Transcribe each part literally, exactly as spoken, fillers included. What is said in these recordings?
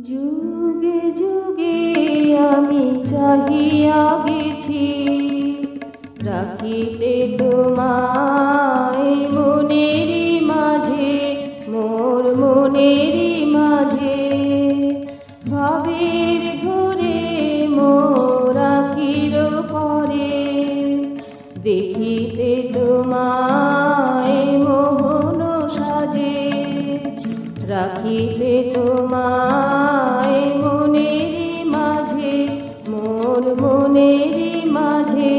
যুগে যুগে আমি চাহিয়া গেছি, রাখিতে তোমায় মনেরই মাঝে, মোর মনেরই মাঝে। ভাবের ঘরে মোর আখির পরে, দেখিতে তোমায় মোহন সাজে, রাখিতে তোমায় মনেরই মাঝে, মোর মনেরই মাঝে।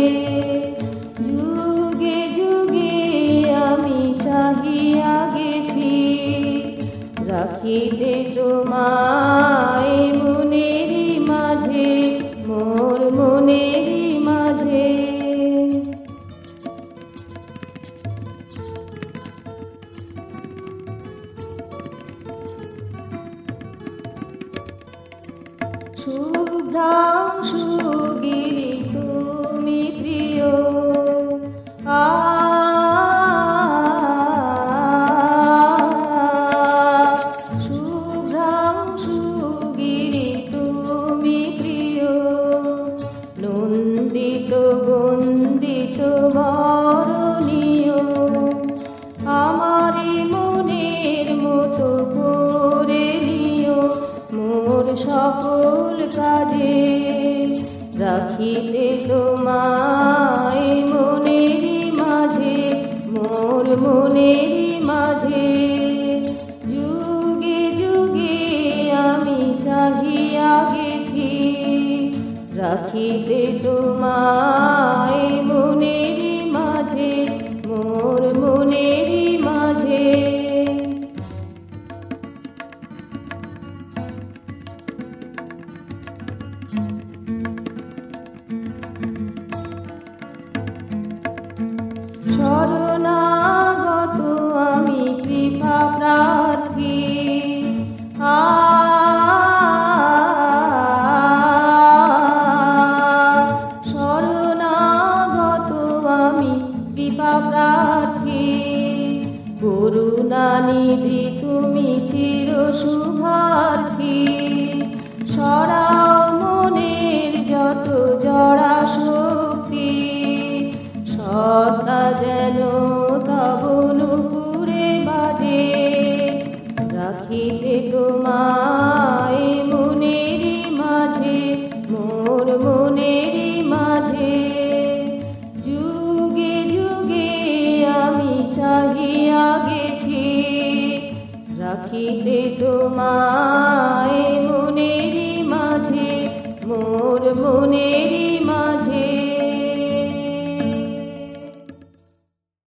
যুগে যুগে আমি চাহিয়া গেছি, রাখিতে তোমায় মনেরই মাঝে, মোর মনেরই মাঝে। শুভ্রাংশু গিরি তুমি প্রিয়, আ শুভ্রাংশু গিরি তুমি প্রিয়, নন্দিত বন্দিত বরণীয়। আমারি মনের মতো করে নিও মোর সকল কাজে, রাখিতে তোমায় মনেরই মাঝে, মোর মনেরই মাঝে। যুগে যুগে আমি চাহিয়া গেছি, রাখিতে তোমায় মনেরই মাঝে, মোর মনেরই মাঝে। শরণাগত আমি কৃপা প্রার্থী, আ শরণাগত আমি কৃপা প্রার্থী। করুণানিধি তুমি চির শুভার্থী, সরাও মনের যত জড়া শক্তি। সদা যেন তব নূপুরে বাজে, রাখিতে তোমায় মনেরই মাঝে, মোর মনেরই মাঝে। যুগে যুগে আমি চাহিয়া গেছি, রাখিতে তোমায় মনেরই মাঝে, মোর মনেরই